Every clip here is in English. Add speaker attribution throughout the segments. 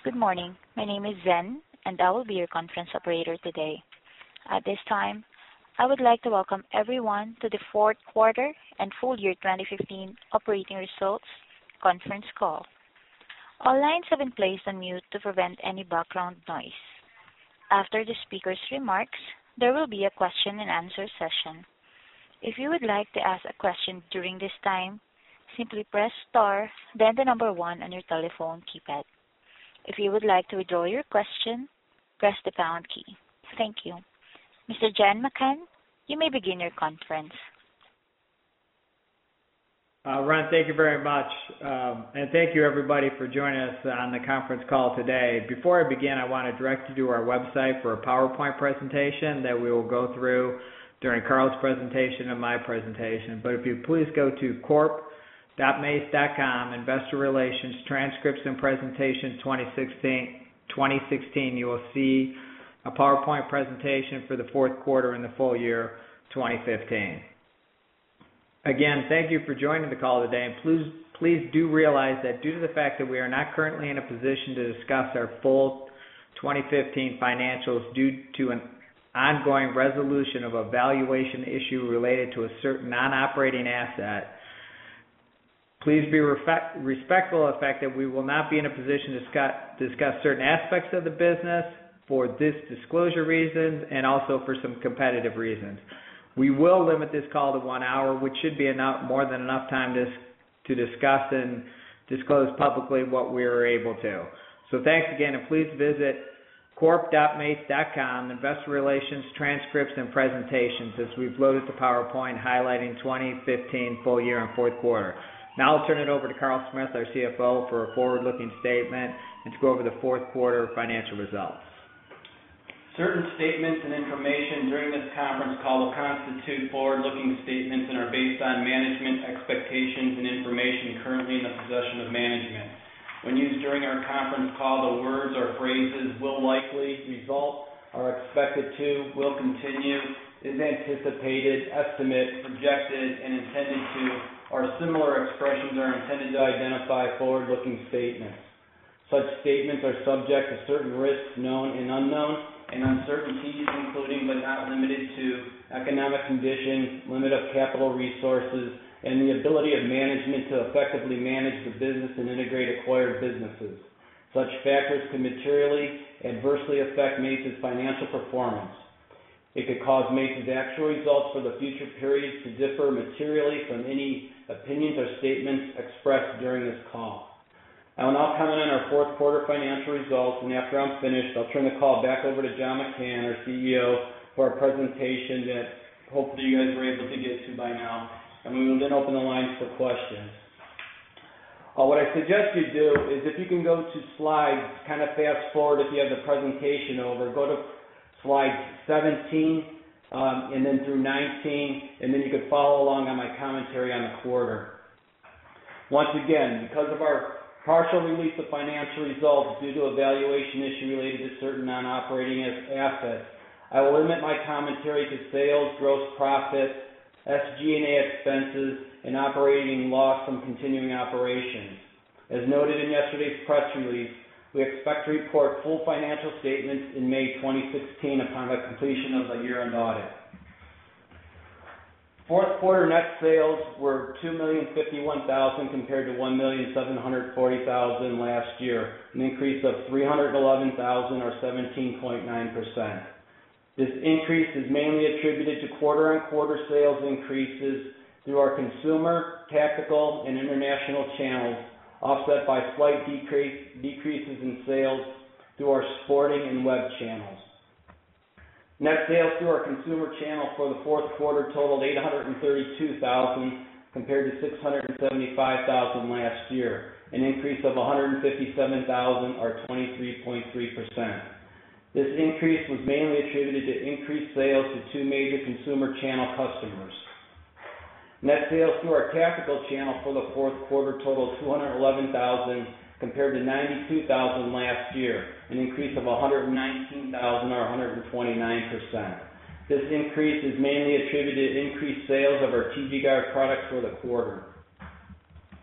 Speaker 1: Good morning. My name is Zen, and I will be your conference operator today. At this time, I would like to welcome everyone to the fourth quarter and full year 2015 operating results conference call. All lines have been placed on mute to prevent any background noise. After the speaker's remarks, there will be a question and answer session. If you would like to ask a question during this time, simply press star, then the number 1 on your telephone keypad. If you would like to withdraw your question, press the pound key. Thank you. Mr. Jan McCann, you may begin your conference.
Speaker 2: Ron, thank you very much. And thank you everybody for joining us on the conference call today. Before I begin, I want to direct you to our website for a PowerPoint presentation that we will go through during Carl's presentation and my presentation. But if you please go to corp.mace.com, Investor Relations, Transcripts and Presentations 2016, you will see a PowerPoint presentation for the fourth quarter and the full year 2015. Again, thank you for joining the call today, and please do realize that due to the fact that we are not currently in a position to discuss our full 2015 financials due to an ongoing resolution of a valuation issue related to a certain non-operating asset, please be respectful of the fact that we will not be in a position to discuss certain aspects of the business for this disclosure reasons and also for some competitive reasons. We will limit this call to 1 hour, which should be more than enough time to discuss and disclose publicly what we are able to. So thanks again, and please visit corp.mace.com, Investor Relations, Transcripts and Presentations, as we've loaded the PowerPoint highlighting 2015 full year and fourth quarter. Now I'll turn it over to Carl Smith, our CFO, for a forward-looking statement and to go over the fourth quarter financial results.
Speaker 3: Certain statements and information during this conference call will constitute forward-looking statements and are based on management expectations and information currently in the possession of management. When used during our conference call, the words or phrases will likely, result, are expected to, will continue, is anticipated, estimate, projected, and intended to, or similar expressions are intended to identify forward-looking statements. Such statements are subject to certain risks, known and unknown, and uncertainties, including but not limited to economic conditions, limit of capital resources, and the ability of management to effectively manage the business and integrate acquired businesses. Such factors can materially adversely affect Mace's financial performance. It could cause Mace's actual results for the future periods to differ materially from any opinions or statements expressed during this call. I will now comment on our fourth quarter financial results, and after I'm finished, I'll turn the call back over to John McCann, our CEO, for our presentation that hopefully you guys were able to get to by now, and we will then open the lines for questions. What I suggest you do is if you can go to slides, kind of fast forward if you have the presentation over, go to slide 17 and then through 19, and then you could follow along on my commentary on the quarter. Once again, because of our partial release of financial results due to a valuation issue related to certain non-operating assets, I will limit my commentary to sales, gross profit, SG&A expenses, and operating loss from continuing operations. As noted in yesterday's press release, we expect to report full financial statements in May 2016 upon the completion of the year-end audit. Fourth quarter net sales were $2,051,000 compared to $1,740,000 last year, an increase of $311,000 or 17.9%. This increase is mainly attributed to quarter-on-quarter sales increases through our consumer, tactical, and international channels, offset by slight decreases in sales through our sporting and web channels. Net sales through our consumer channel for the fourth quarter totaled $832,000 compared to $675,000 last year, an increase of $157,000 or 23.3%. This increase was mainly attributed to increased sales to two major consumer channel customers. Net sales through our tactical channel for the fourth quarter totaled $211,000 compared to $92,000 last year, an increase of $119,000 or 129%. This increase is mainly attributed to increased sales of our TG Guard products for the quarter.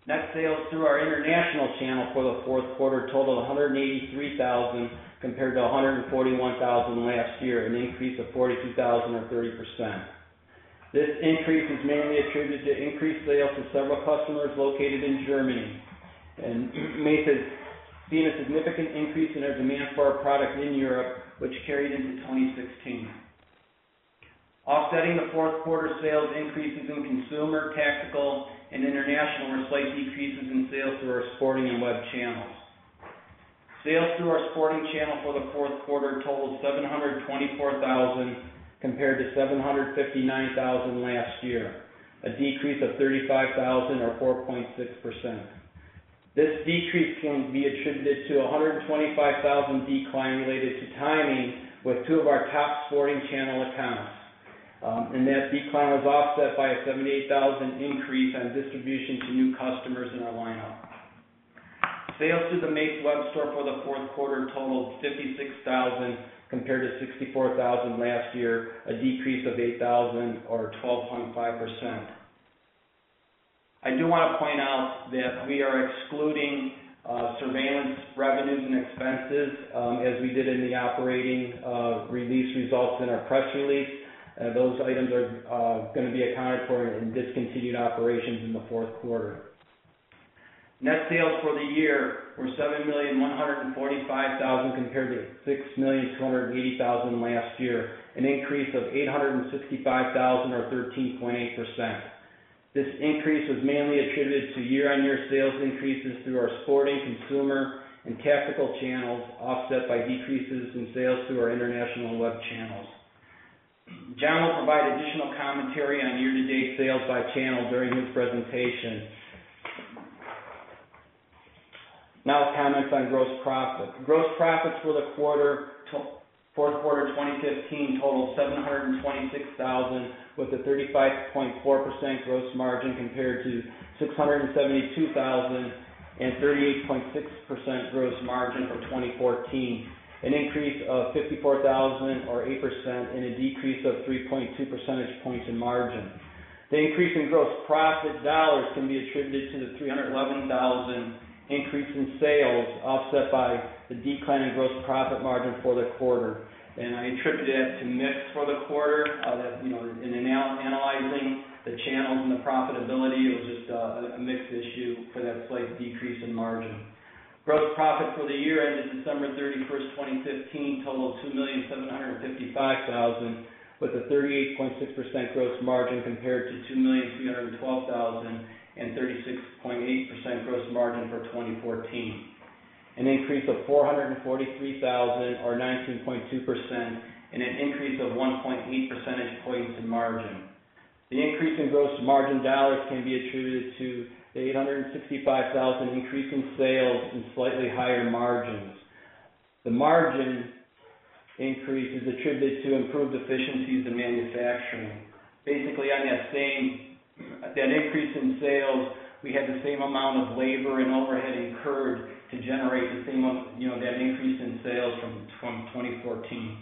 Speaker 3: Net sales through our international channel for the fourth quarter totaled $183,000 compared to $141,000 last year, an increase of $42,000 or 30%. This increase is mainly attributed to increased sales to several customers located in Germany, and Mace has seen a significant increase in our demand for our product in Europe, which carried into 2016. Offsetting the fourth quarter sales increases in consumer, tactical, and international were slight decreases in sales through our sporting and web channels. Sales through our sporting channel for the fourth quarter totaled $724,000 compared to $759,000 last year, a decrease of $35,000 or 4.6%. This decrease can be attributed to a $125,000 decline related to timing with two of our top sporting channel accounts. And that decline was offset by a $78,000 increase on distribution to new customers in our lineup. Sales through the Mace web store for the fourth quarter totaled $56,000 compared to $64,000 last year, a decrease of $8,000 or 12.5%. I do want to point out that we are excluding surveillance revenues and expenses as we did in the operating release results in our press release. Those items are going to be accounted for in discontinued operations in the fourth quarter. Net sales for the year were $7,145,000 compared to $6,280,000 last year, an increase of $865,000 or 13.8%. This increase was mainly attributed to year-on-year sales increases through our sporting, consumer, and tactical channels, offset by decreases in sales through our international and web channels. John will provide additional commentary on year-to-date sales by channel during his presentation. Now comments on gross profit. Gross profits for the fourth quarter 2015 totaled $726,000 with a 35.4% gross margin compared to $672,000 and 38.6% gross margin for 2014. An increase of $54,000 or 8% and a decrease of 3.2 percentage points in margin. The increase in gross profit dollars can be attributed to the $311,000 increase in sales, offset by the decline in gross profit margin for the quarter. And I attribute that to mix for the quarter. In analyzing the channels and the profitability, it was just a mixed issue for that slight decrease in margin. Gross profit for the year ended December 31st, 2015 totaled $2,755,000 with a 38.6% gross margin compared to $2,312,000 and 36.8% gross margin for 2014. An increase of $443,000 or 19.2% and an increase of 1.8 percentage points in margin. The increase in gross margin dollars can be attributed to the $865,000 increase in sales and slightly higher margins. The margin increase is attributed to improved efficiencies in manufacturing. Basically, on that increase in sales, we had the same amount of labor and overhead incurred to generate the same, that increase in sales from 2014.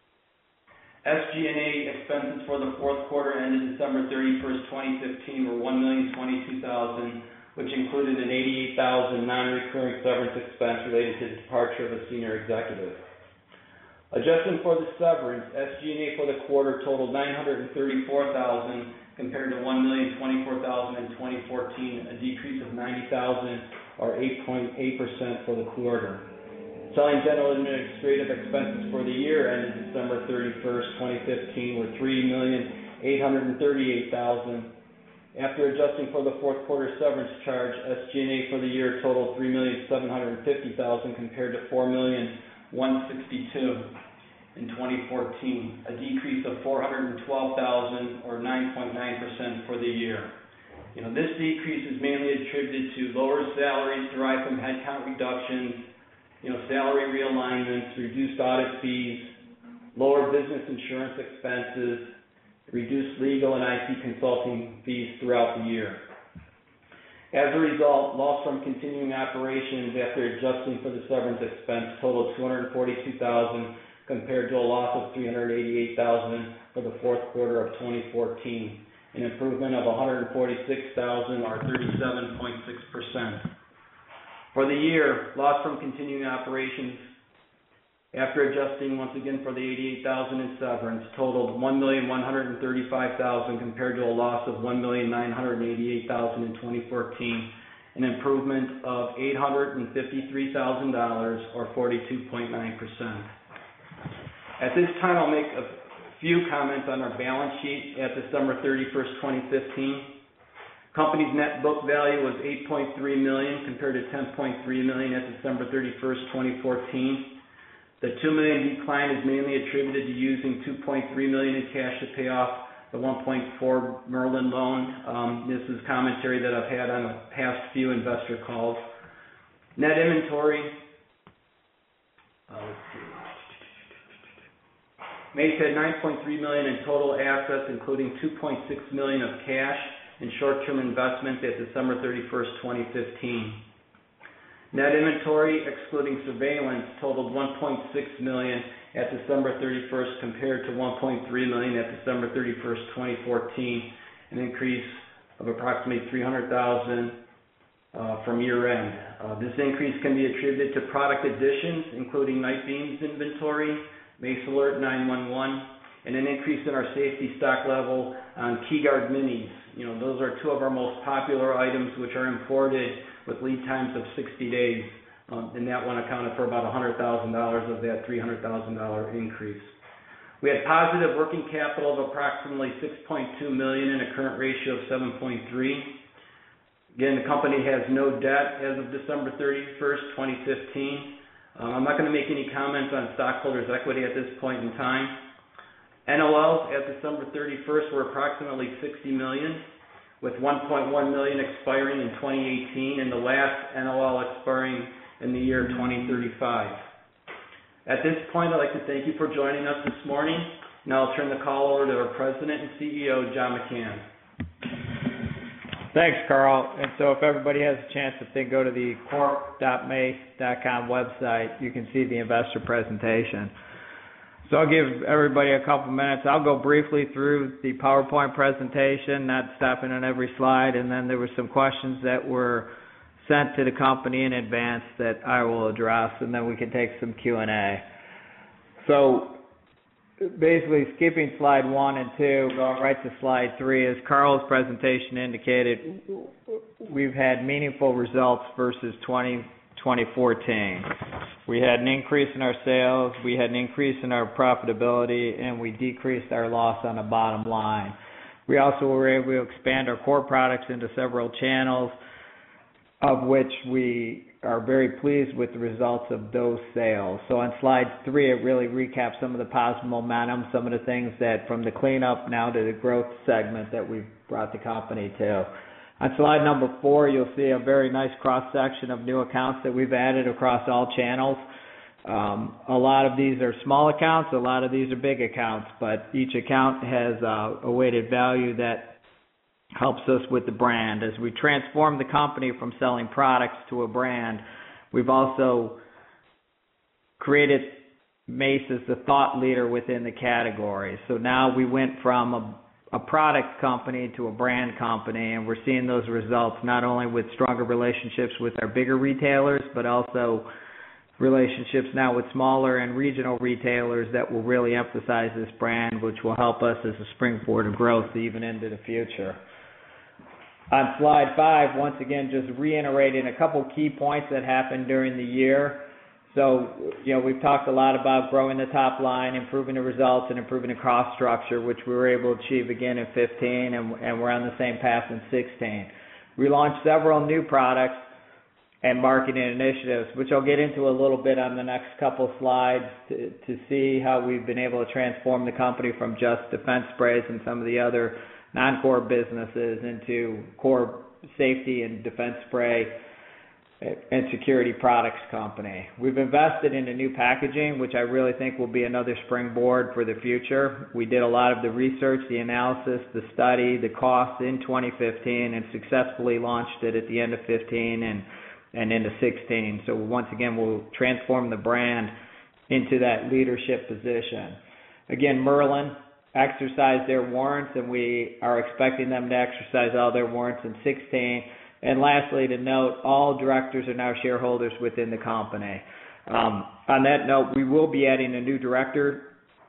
Speaker 3: SG&A expenses for the fourth quarter ended December 31st, 2015 were $1,022,000, which included an $88,000 non-recurring severance expense related to the departure of a senior executive. Adjusting for the severance, SG&A for the quarter totaled $934,000 compared to $1,024,000 in 2014, a decrease of $90,000 or 8.8% for the quarter. Selling, general, and administrative expenses for the year ended December 31st, 2015 were $3,838,000. After adjusting for the fourth quarter severance charge, SG&A for the year totaled $3,750,000 compared to $4,162,000 in 2014, a decrease of $412,000 or 9.9% for the year. This decrease is mainly attributed to lower salaries derived from headcount reductions, salary realignments, reduced audit fees, lower business insurance expenses, reduced legal and IT consulting fees throughout the year. As a result, loss from continuing operations after adjusting for the severance expense totaled $242,000 compared to a loss of $388,000 for the fourth quarter of 2014, an improvement of $146,000 or 37.6%. For the year, loss from continuing operations after adjusting once again for the $88,000 in severance totaled $1,135,000 compared to a loss of $1,988,000 in 2014, an improvement of $853,000 or 42.9%. At this time, I'll make a few comments on our balance sheet at December 31st, 2015. Company's net book value was $8.3 million compared to $10.3 million at December 31st, 2014. The $2 million decline is mainly attributed to using $2.3 million in cash to pay off the $1.4 Merlin loan. This is commentary that I've had on the past few investor calls. Net inventory, Mace had $9.3 million in total assets, including $2.6 million of cash and short-term investments at December 31st, 2015. Net inventory, excluding surveillance, totaled $1.6 million at December 31st compared to $1.3 million at December 31st, 2014, an increase of approximately $300,000 from year end. This increase can be attributed to product additions, including Night Beams inventory, Mace Alert 911, and an increase in our safety stock level on KeyGuard Minis. Those are two of our most popular items, which are imported with lead times of 60 days. And that one accounted for about $100,000 of that $300,000 increase. We had positive working capital of approximately $6.2 million and a current ratio of 7.3. Again, the company has no debt as of December 31st, 2015. I'm not going to make any comments on stockholders' equity at this point in time. NOLs at December 31st were approximately $60 million, with $1.1 million expiring in 2018 and the last NOL expiring in the year 2035. At this point, I'd like to thank you for joining us this morning. Now I'll turn the call over to our President and CEO, John McCann.
Speaker 2: Thanks, Carl. And so if everybody has a chance, if they go to the corp.mace.com website, you can see the investor presentation. So I'll give everybody a couple minutes. I'll go briefly through the PowerPoint presentation, not stopping on every slide, and then there were some questions that were sent to the company in advance that I will address, and then we can take some Q&A. So basically skipping slide 1 and 2, going right to slide 3, as Carl's presentation indicated, we've had meaningful results versus 2014. We had an increase in our sales, we had an increase in our profitability, and we decreased our loss on the bottom line. We also were able to expand our core products into several channels, of which we are very pleased with the results of those sales. So on slide 3, it really recaps some of the positive momentum, some of the things that from the cleanup now to the growth segment that we've brought the company to. On slide number 4, you'll see a very nice cross-section of new accounts that we've added across all channels. A lot of these are small accounts, a lot of these are big accounts, but each account has a weighted value that helps us with the brand. As we transform the company from selling products to a brand, we've also created Mace as the thought leader within the category. So now we went from a product company to a brand company, and we're seeing those results not only with stronger relationships with our bigger retailers, but also relationships now with smaller and regional retailers that will really emphasize this brand, which will help us as a springboard of growth even into the future. On slide 5, once again, just reiterating a couple key points that happened during the year. So, we've talked a lot about growing the top line, improving the results, and improving the cost structure, which we were able to achieve again in 2015, and we're on the same path in 2016. We launched several new products and marketing initiatives, which I'll get into a little bit on the next couple slides to see how we've been able to transform the company from just defense sprays and some of the other non-core businesses into core safety and defense spray and security products company. We've invested into new packaging, which I really think will be another springboard for the future. We did a lot of the research, the analysis, the study, the costs in 2015, and successfully launched it at the end of 2015 and into 2016. So once again, we'll transform the brand into that leadership position. Again, Merlin, exercise their warrants, and we are expecting them to exercise all their warrants in 2016. And lastly, to note, all directors are now shareholders within the company. On that note, we will be adding a new director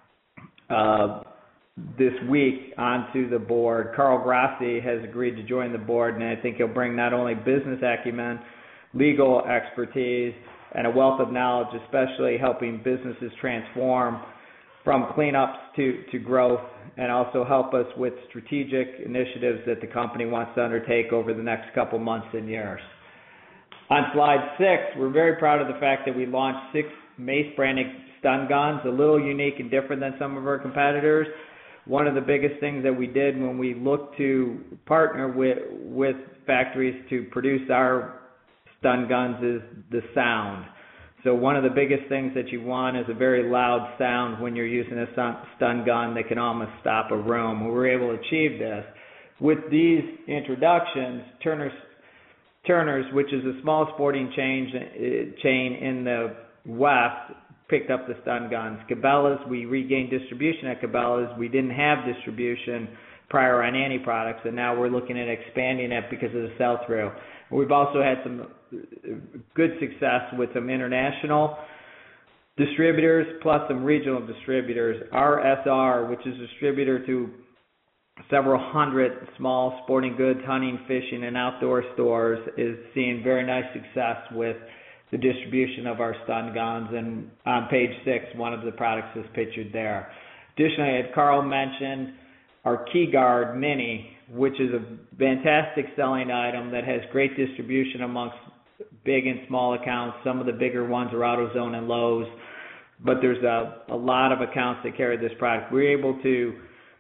Speaker 2: this week onto the board. Carl Grassi has agreed to join the board, and I think he'll bring not only business acumen, legal expertise, and a wealth of knowledge, especially helping businesses transform from cleanups to growth, and also help us with strategic initiatives that the company wants to undertake over the next couple months and years. On slide 6, we're very proud of the fact that we launched 6 Mace branded stun guns, a little unique and different than some of our competitors. One of the biggest things that we did when we looked to partner with factories to produce our stun guns is the sound. So one of the biggest things that you want is a very loud sound when you're using a stun gun that can almost stop a room. We were able to achieve this. With these introductions, Turner's, which is a small sporting chain in the West, picked up the stun guns. Cabela's, we regained distribution at Cabela's. We didn't have distribution prior on any products, and now we're looking at expanding it because of the sell-through. We've also had some good success with some international distributors plus some regional distributors. Our SR, which is a distributor to several hundred small sporting goods, hunting, fishing, and outdoor stores, is seeing very nice success with the distribution of our stun guns. And on page 6, one of the products is pictured there. Additionally, as Carl mentioned, our KeyGuard Mini, which is a fantastic selling item that has great distribution amongst big and small accounts. Some of the bigger ones are AutoZone and Lowe's, but there's a lot of accounts that carry this product. We're able to,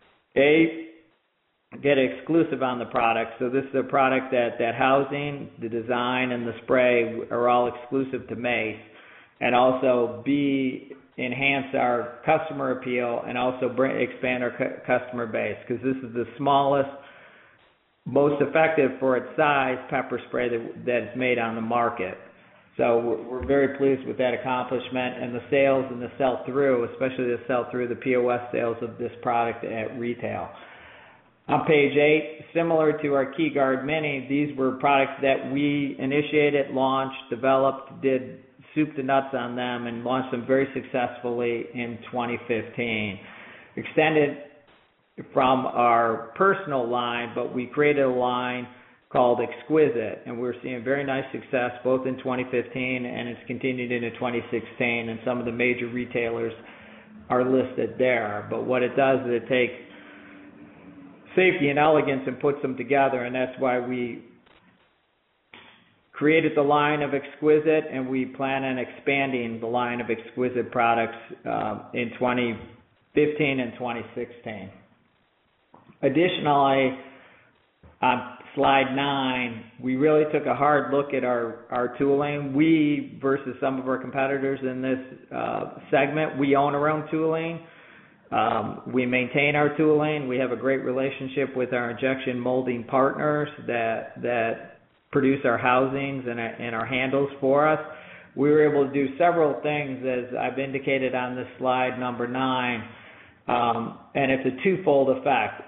Speaker 2: get exclusive on the product. So this is a product that housing, the design, and the spray are all exclusive to Mace, and also B, enhance our customer appeal and also expand our customer base, because this is the smallest, most effective for its size pepper spray that's made on the market. So we're very pleased with that accomplishment, and the sales and the sell-through, especially the sell-through, the POS sales of this product at retail. On page 8, similar to our KeyGuard Mini, these were products that we initiated, launched, developed, did soup to nuts on them, and launched them very successfully in 2015. Extended from our personal line, but we created a line called Exquisite, and we're seeing very nice success both in 2015 and it's continued into 2016, and some of the major retailers are listed there. But what it does is it takes safety and elegance and puts them together, and that's why we created the line of Exquisite, and we plan on expanding the line of Exquisite products in 2015 and 2016. Additionally, on slide 9, we really took a hard look at our tooling. We, versus some of our competitors in this segment, we own our own tooling. We maintain our tooling. We have a great relationship with our injection molding partners that produce our housings and our handles for us. We were able to do several things, as I've indicated on this slide number 9, and it's a twofold effect.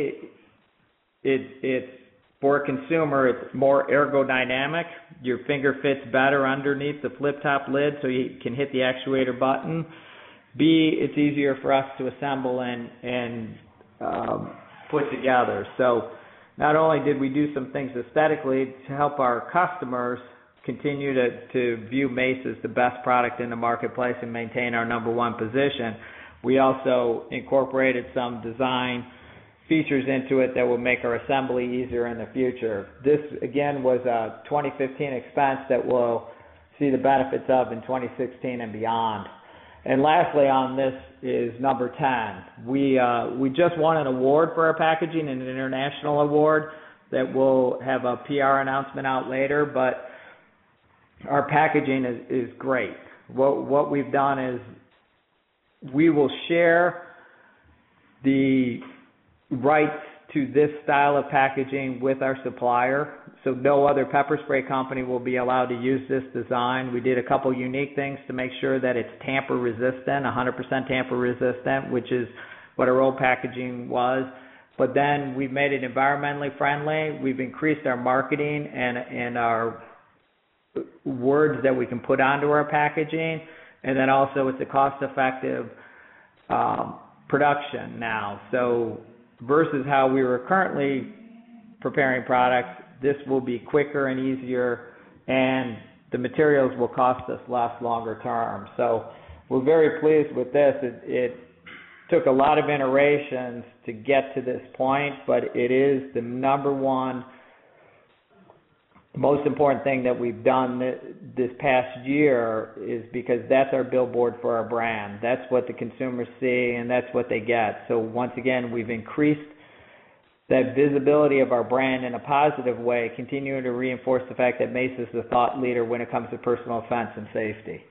Speaker 2: It's for a consumer, it's more ergodynamic. Your finger fits better underneath the flip-top lid, so you can hit the actuator button. B, it's easier for us to assemble and put together. So not only did we do some things aesthetically to help our customers continue to view Mace as the best product in the marketplace and maintain our number one position, we also incorporated some design features into it that will make our assembly easier in the future. This, again, was a 2015 expense that we'll see the benefits of in 2016 and beyond. And lastly on this is number 10. We just won an award for our packaging, an international award that we'll have a PR announcement out later, but our packaging is great. What we've done is we will share the rights to this style of packaging with our supplier, so no other pepper spray company will be allowed to use this design. We did a couple unique things to make sure that it's tamper resistant, 100% tamper resistant, which is what our old packaging was. But then we've made it environmentally friendly. We've increased our marketing and our words that we can put onto our packaging. And then also it's a cost-effective production now. So versus how we were currently preparing products, this will be quicker and easier, and the materials will cost us less longer term. So we're very pleased with this. It took a lot of iterations to get to this point, but it is the number one most important thing that we've done this past year, is because that's our billboard for our brand. That's what the consumers see, and that's what they get. So once again, we've increased that visibility of our brand in a positive way, continuing to reinforce the fact that Mace is the thought leader when it comes to personal defense and safety.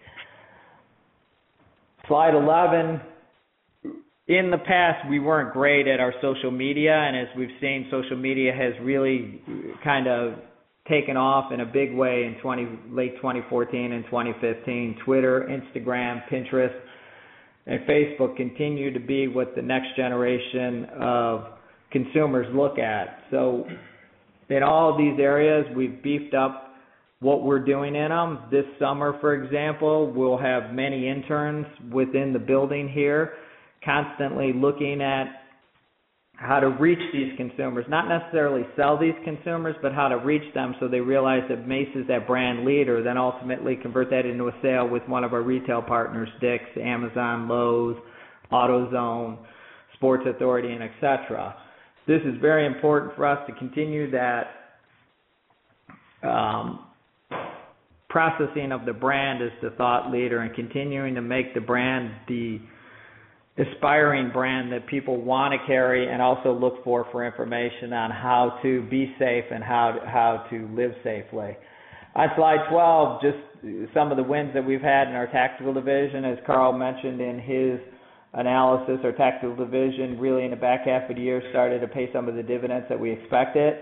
Speaker 2: Slide 11. In the past, we weren't great at our social media, and as we've seen, social media has really kind of taken off in a big way in late 2014 and 2015. Twitter, Instagram, Pinterest, and Facebook continue to be what the next generation of consumers look at. So in all of these areas, we've beefed up what we're doing in them. This summer, for example, we'll have many interns within the building here, constantly looking at how to reach these consumers, not necessarily sell these consumers, but how to reach them so they realize that Mace is that brand leader, then ultimately convert that into a sale with one of our retail partners, Dick's, Amazon, Lowe's, AutoZone, Sports Authority, and etc. This is very important for us to continue that processing of the brand as the thought leader and continuing to make the brand the aspiring brand that people want to carry and also look for information on how to be safe and how to live safely. On slide 12, just some of the wins that we've had in our tactical division. As Carl mentioned in his analysis, our tactical division really in the back half of the year started to pay some of the dividends that we expected.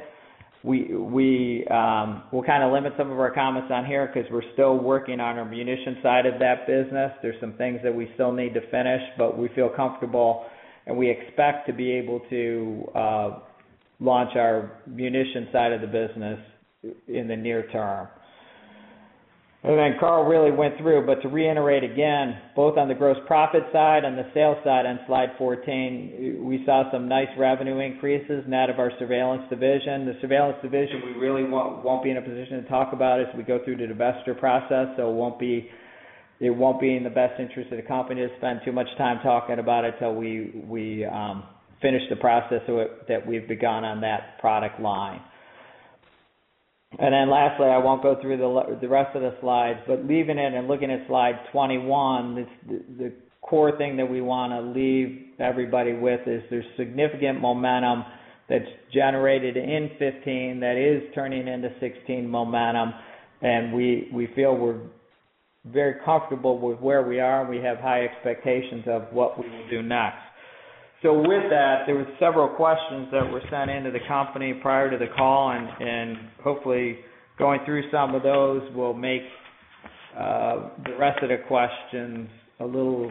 Speaker 2: We'll kind of limit some of our comments on here because we're still working on our munition side of that business. There's some things that we still need to finish, but we feel comfortable and we expect to be able to launch our munition side of the business in the near term. And then Carl really went through, but to reiterate again, both on the gross profit side and the sales side on slide 14, we saw some nice revenue increases net of our surveillance division. The surveillance division we really won't be in a position to talk about as we go through the divestiture process, so it won't be in the best interest of the company to spend too much time talking about it till we finish the process that we've begun on that product line. And then lastly, I won't go through the rest of the slides, but leaving it and looking at slide 21, the core thing that we want to leave everybody with is there's significant momentum that's generated in 15 that is turning into 16 momentum, and we feel we're very comfortable with where we are, and we have high expectations of what we will do next. So with that, there were several questions that were sent into the company prior to the call, and hopefully going through some of those will make the rest of the questions a little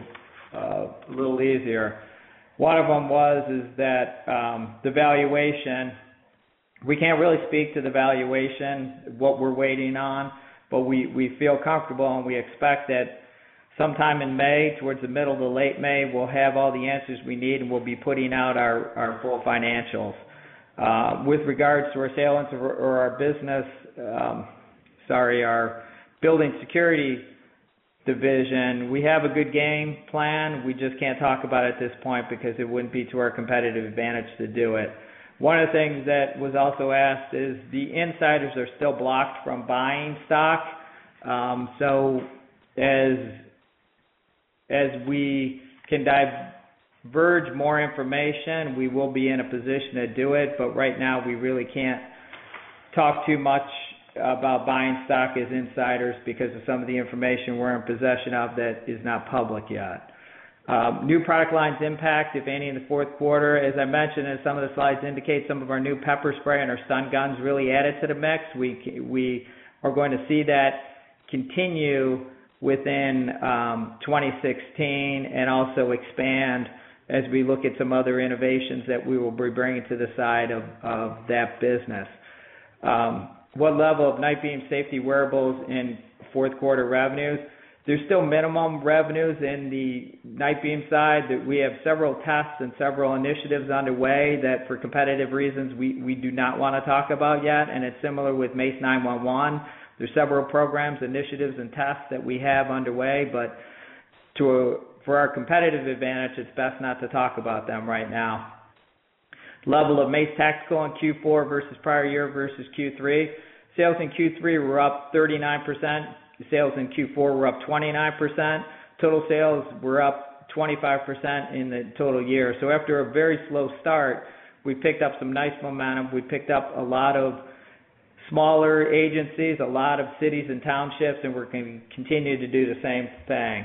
Speaker 2: easier. One of them is that the valuation, we can't really speak to the valuation, what we're waiting on, but we feel comfortable and we expect that sometime in May, towards the middle to late May, we'll have all the answers we need and we'll be putting out our full financials. With regards to our sales or our business, our building security division, we have a good game plan. We just can't talk about it at this point because it wouldn't be to our competitive advantage to do it. One of the things that was also asked is the insiders are still blocked from buying stock. So as we can diverge more information, we will be in a position to do it, but right now we really can't talk too much about buying stock as insiders because of some of the information we're in possession of that is not public yet. New product lines impact, if any, in the fourth quarter. As I mentioned, as some of the slides indicate, some of our new pepper spray and our stun guns really added to the mix. We are going to see that continue within 2016 and also expand as we look at some other innovations that we will be bringing to the side of that business. What level of Night Beam safety wearables in fourth quarter revenues? There's still minimum revenues in the Night Beam side. That we have several tests and several initiatives underway that for competitive reasons we do not want to talk about yet, and it's similar with Mace 911. There's several programs, initiatives, and tests that we have underway, but for our competitive advantage, it's best not to talk about them right now. Level of Mace Tactical in Q4 versus prior year versus Q3. Sales in Q3 were up 39%. Sales in Q4 were up 29%. Total sales were up 25% in the total year. So after a very slow start, we picked up some nice momentum. We picked up a lot of smaller agencies, a lot of cities and townships, and we're going to continue to do the same thing.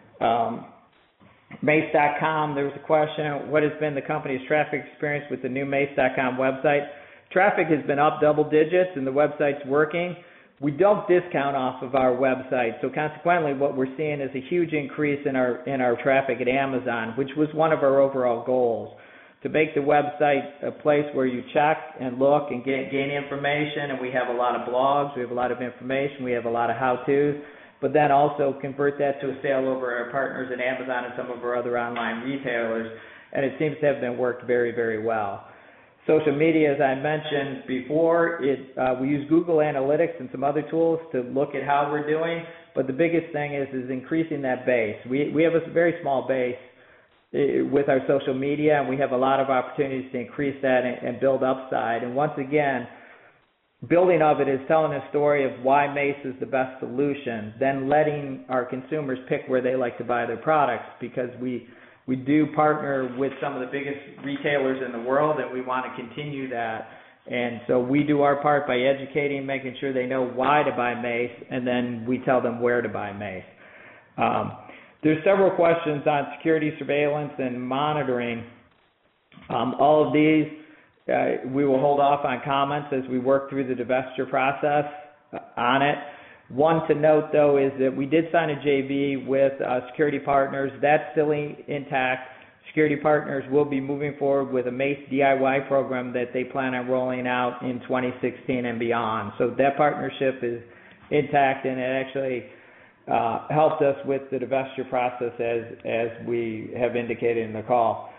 Speaker 2: Mace.com, there was a question, what has been the company's traffic experience with the new Mace.com website? Traffic has been up double digits and the website's working. We don't discount off of our website, so consequently what we're seeing is a huge increase in our traffic at Amazon, which was one of our overall goals, to make the website a place where you check and look and gain information, and we have a lot of blogs, we have a lot of information, we have a lot of how-tos, but then also convert that to a sale over our partners at Amazon and some of our other online retailers, and it seems to have been worked very, very well. Social media, as I mentioned before, we use Google Analytics and some other tools to look at how we're doing, but the biggest thing is increasing that base. We have a very small base with our social media, and we have a lot of opportunities to increase that and build upside. And once again, building of it is telling a story of why Mace is the best solution, then letting our consumers pick where they like to buy their products, because we do partner with some of the biggest retailers in the world, and we want to continue that. And so we do our part by educating, making sure they know why to buy Mace, and then we tell them where to buy Mace. There's several questions on security, surveillance, and monitoring. All of these, we will hold off on comments as we work through the divestiture process on it. One to note, though, is that we did sign a JV with Security Partners. That's still intact. Security Partners will be moving forward with a Mace DIY program that they plan on rolling out in 2016 and beyond. So that partnership is intact, and it actually helped us with the divestiture process as we have indicated in the call.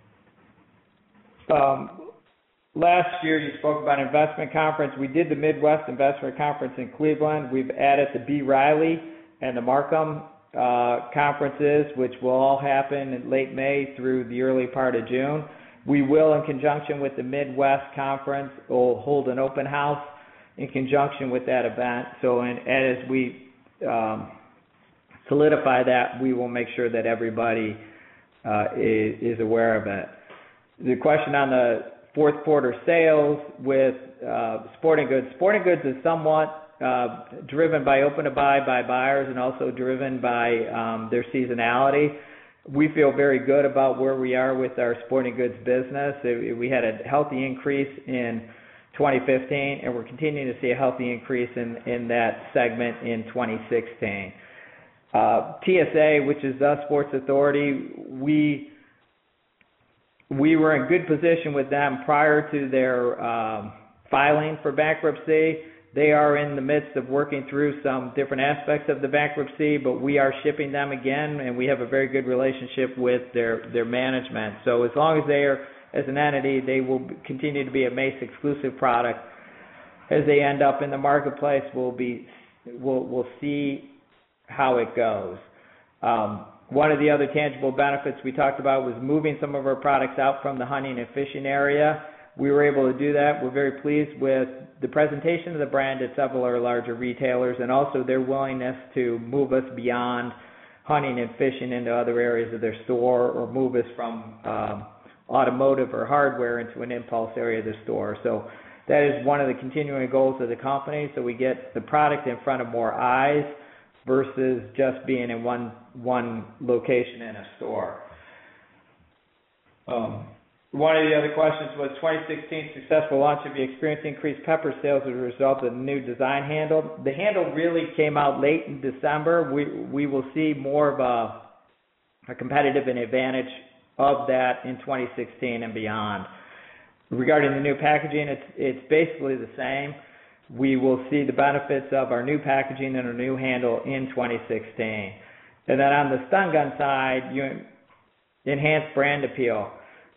Speaker 2: Last year, you spoke about investment conference. We did the Midwest Investment Conference in Cleveland. We've added the B. Riley and the Markham conferences, which will all happen in late May through the early part of June. We will, in conjunction with the Midwest Conference, will hold an open house in conjunction with that event. So as we solidify that, we will make sure that everybody is aware of it. The question on the fourth quarter sales with sporting goods. Sporting goods is somewhat driven by open-to-buy by buyers and also driven by their seasonality. We feel very good about where we are with our sporting goods business. We had a healthy increase in 2015, and we're continuing to see a healthy increase in that segment in 2016. TSA, which is the Sports Authority, we were in good position with them prior to their filing for bankruptcy. They are in the midst of working through some different aspects of the bankruptcy, but we are shipping them again, and we have a very good relationship with their management. So as long as they are, as an entity, they will continue to be a Mace exclusive product. As they end up in the marketplace, we'll see how it goes. One of the other tangible benefits we talked about was moving some of our products out from the hunting and fishing area. We were able to do that. We're very pleased with the presentation of the brand at several of our larger retailers, and also their willingness to move us beyond hunting and fishing into other areas of their store, or move us from automotive or hardware into an impulse area of the store. So that is one of the continuing goals of the company, so we get the product in front of more eyes versus just being in one location in a store. One of the other questions was 2016 successful launch. Have you experienced increased pepper sales as a result of the new design handle? The handle really came out late in December. We will see more of a competitive and advantage of that in 2016 and beyond. Regarding the new packaging, it's basically the same. We will see the benefits of our new packaging and our new handle in 2016. And then on the stun gun side, you enhance brand appeal.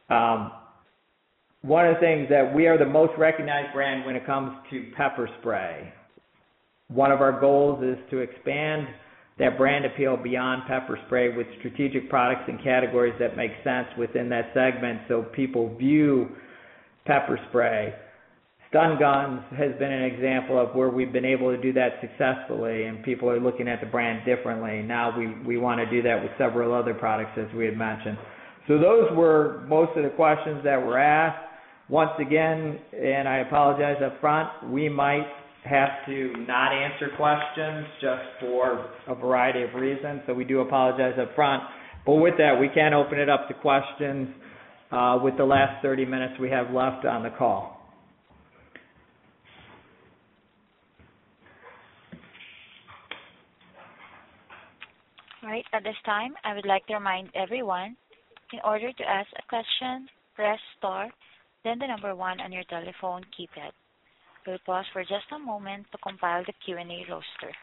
Speaker 2: One of the things that we are the most recognized brand when it comes to pepper spray. One of our goals is to expand that brand appeal beyond pepper spray with strategic products and categories that make sense within that segment so people view pepper spray. Stun guns has been an example of where we've been able to do that successfully, and people are looking at the brand differently. Now we want to do that with several other products, as we had mentioned. So those were most of the questions that were asked. Once again, and I apologize up front, we might have to not answer questions just for a variety of reasons, so we do apologize up front. But with that, we can open it up to questions with the last 30 minutes we have left on the call.
Speaker 1: All right, at this time, I would like to remind everyone, in order to ask a question, press star, then the number 1 on your telephone keypad. We'll pause for just a moment to compile the Q&A roster.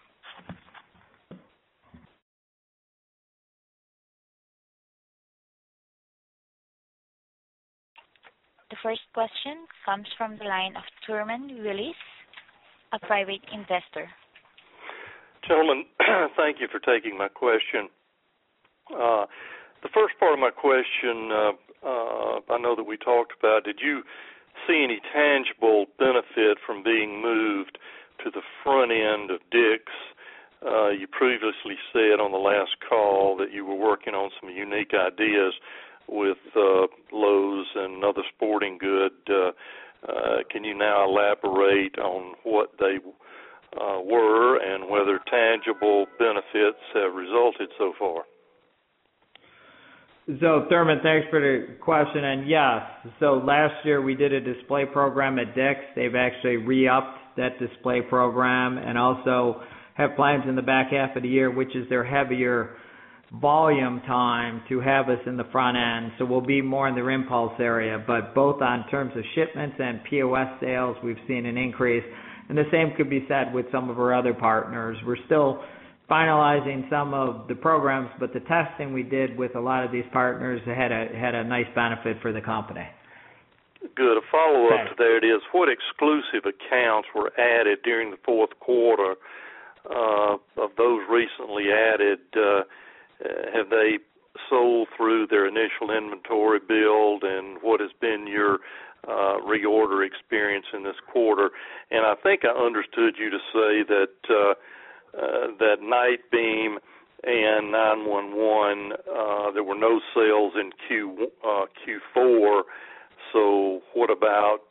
Speaker 1: The first question comes from the line of Thurman Willis, a private investor.
Speaker 4: Gentlemen, thank you for taking my question. The first part of my question, I know that we talked about, did you see any tangible benefit from being moved to the front end of Dick's? You previously said on the last call that you were working on some unique ideas with Lowe's and other sporting good. Can you now elaborate on what they were and whether tangible benefits have resulted so far?
Speaker 2: So, Thurman, thanks for the question. And yes, so last year we did a display program at Dick's. They've actually re-upped that display program and also have plans in the back half of the year, which is their heavier volume time, to have us in the front end. So we'll be more in their impulse area. But both on terms of shipments and POS sales, we've seen an increase. And the same could be said with some of our other partners. We're still finalizing some of the programs, but the testing we did with a lot of these partners had a nice benefit for the company.
Speaker 4: Good. A follow-up to that is, what exclusive accounts were added during the fourth quarter of those recently added? Have they sold through their initial inventory build, and what has been your reorder experience in this quarter? And I think I understood you to say that that Night Beam and 911, there were no sales in Q4. So what about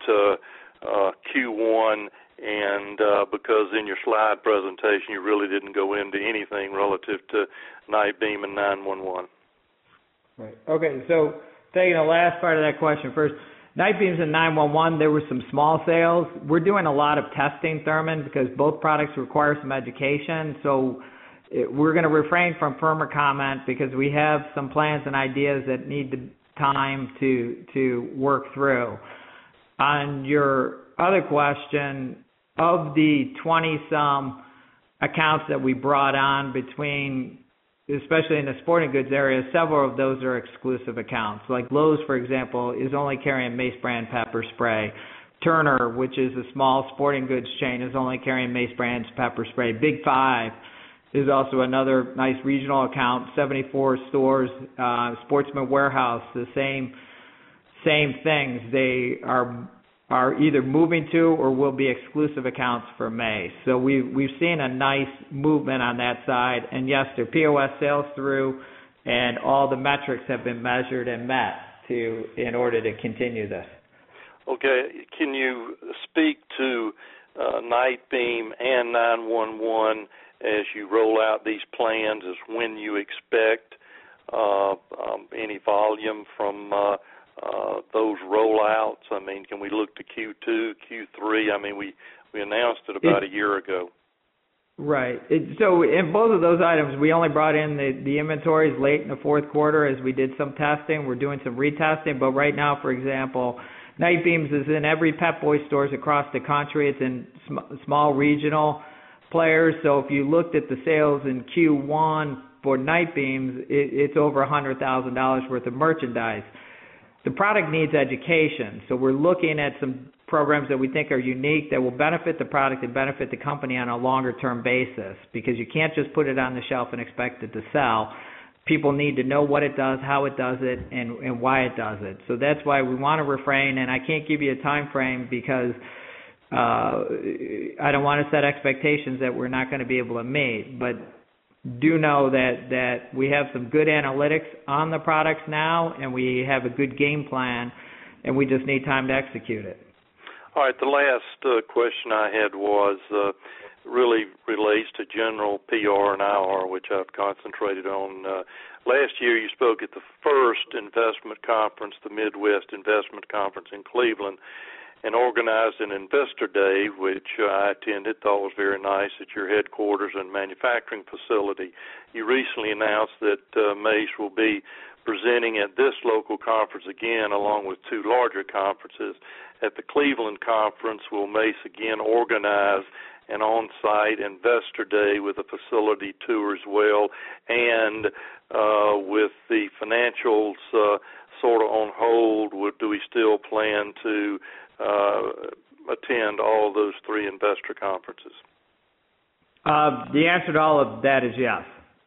Speaker 4: Q1? And because in your slide presentation you really didn't go into anything relative to Night Beam and 911.
Speaker 2: Right. Okay, so taking the last part of that question first, Night Beams and 911, there were some small sales. We're doing a lot of testing, Thurman, because both products require some education. So we're going to refrain from firmer comment because we have some plans and ideas that need time to work through. On your other question, of the 20-some accounts that we brought on between, especially in the sporting goods area, several of those are exclusive accounts. Like Lowe's, for example, is only carrying Mace brand pepper spray. Turner, which is a small sporting goods chain, is only carrying Mace brand pepper spray. Big Five is also another nice regional account, 74 stores. Sportsman Warehouse, the same things. They are either moving to or will be exclusive accounts for Mace. So we've seen a nice movement on that side. And yes, their POS sales through, and all the metrics have been measured and met in order to continue this.
Speaker 4: Okay. Can you speak to Night Beam and 911 as you roll out these plans, as when you expect any volume from those rollouts? I mean, can we look to Q2, Q3? I mean, we announced it about a year ago.
Speaker 2: Right. So in both of those items, we only brought in the inventories late in the fourth quarter as we did some testing. We're doing some retesting, but right now, for example, Night Beams is in every Pep Boys stores across the country. It's in small regional players. So if you looked at the sales in Q1 for Night Beams, it's over $100,000 worth of merchandise. The product needs education, so we're looking at some programs that we think are unique that will benefit the product and benefit the company on a longer-term basis, because you can't just put it on the shelf and expect it to sell. People need to know what it does, how it does it, and why it does it. So that's why we want to refrain, and I can't give you a time frame because I don't want to set expectations that we're not going to be able to meet. But do know that we have some good analytics on the products now, and we have a good game plan, and we just need time to execute it.
Speaker 4: All right, the last question I had was really relates to general PR and IR, which I've concentrated on. Last year you spoke at the first investment conference, the Midwest Investment Conference in Cleveland, and organized an investor day, which I attended, thought was very nice, at your headquarters and manufacturing facility. You recently announced that Mace will be presenting at this local conference again, along with two larger conferences. At the Cleveland conference, will Mace again organize an on-site investor day with a facility tour as well, and with the financials sort of on hold, do we still plan to attend all those three investor conferences?
Speaker 2: The answer to all of that is yes.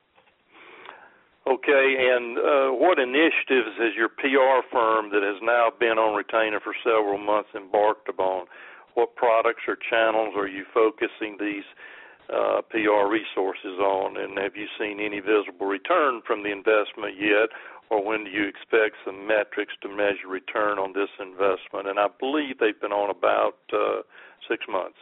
Speaker 4: Okay, and what initiatives has your PR firm that has now been on retainer for several months embarked upon? What products or channels are you focusing these PR resources on, and have you seen any visible return from the investment yet, or when do you expect some metrics to measure return on this investment? And I believe they've been on about 6 months.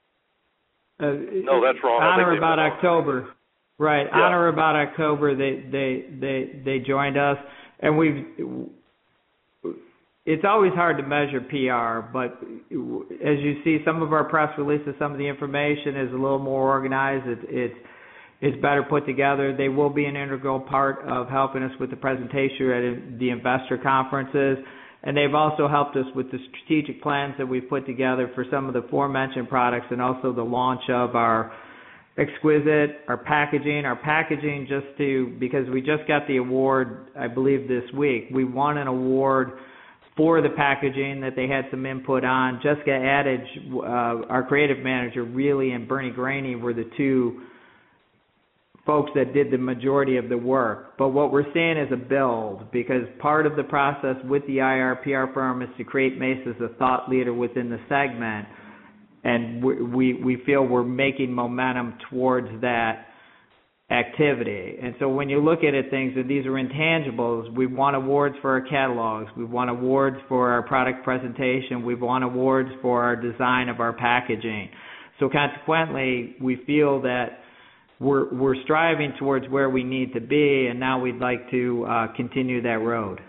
Speaker 4: No, that's wrong.
Speaker 2: On or about October. Right,
Speaker 4: yeah.
Speaker 2: On or about October, they joined us, and it's always hard to measure PR, but as you see, some of our press releases, some of the information is a little more organized. It's better put together. They will be an integral part of helping us with the presentation at the investor conferences, and they've also helped us with the strategic plans that we've put together for some of the aforementioned products, and also the launch of our Exquisite, our packaging because we just got the award, I believe, this week. We won an award for the packaging that they had some input on. Jessica Adage, our creative manager, really, and Bernie Graney were the two folks that did the majority of the work. But what we're seeing is a build, because part of the process with the IR PR firm is to create Mace as a thought leader within the segment. And we feel we're making momentum towards that activity. And so when you look at it, things, and these are intangibles, we won awards for our catalogs, we won awards for our product presentation, we've won awards for our design of our packaging. So consequently, we feel that we're striving towards where we need to be, and now we'd like to continue that road.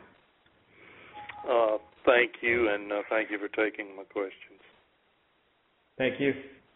Speaker 4: Thank you, and thank you for taking my questions.
Speaker 2: Thank you.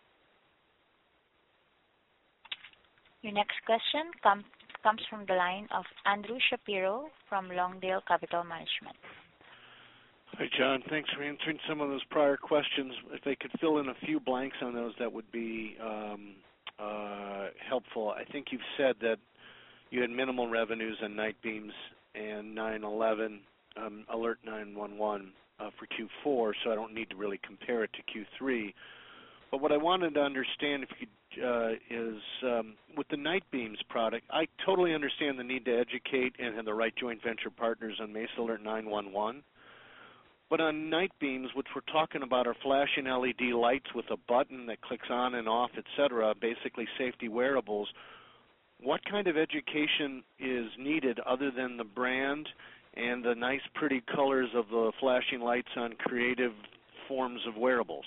Speaker 1: Your next question comes from the line of Andrew Shapiro from Longdale Capital Management.
Speaker 5: Hi, John. Thanks for answering some of those prior questions. If they could fill in a few blanks on those, that would be helpful. I think you've said that you had minimal revenues on Night Beams and 9/11, Alert 911 for Q4, so I don't need to really compare it to Q3. But what I wanted to understand, if you could, is with the Night Beams product, I totally understand the need to educate and have the right joint venture partners on Mace Alert 911. But on Night Beams, which we're talking about are flashing LED lights with a button that clicks on and off, etc., basically safety wearables, what kind of education is needed other than the brand and the nice, pretty colors of the flashing lights on creative forms of wearables?